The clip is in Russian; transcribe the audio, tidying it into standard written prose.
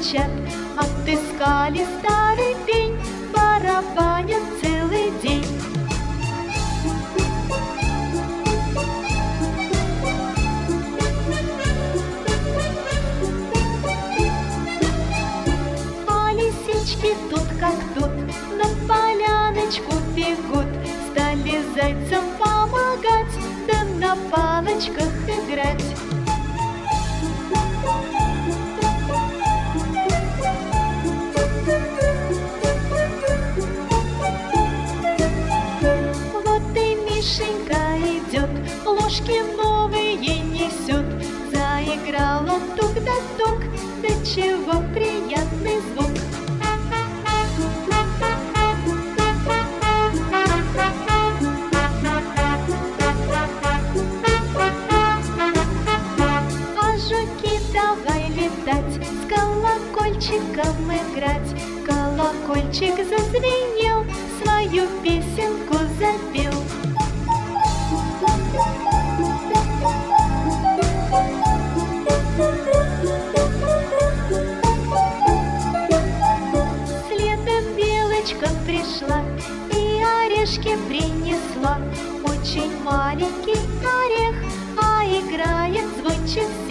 кричат, отыскали старый пень, барабанят целый день. А лисички тут как тут на поляночку бегут, стали зайцам помогать, да на палочках играть. Вот и Мишенька идет, ложки новые несет. Заиграл он тук да тук, да чего приятный звук. Давай летать, с колокольчиком играть. Колокольчик зазвенел, свою песенку запел. Следом белочка пришла и орешки принесла. Очень маленький орех, а играет звончик.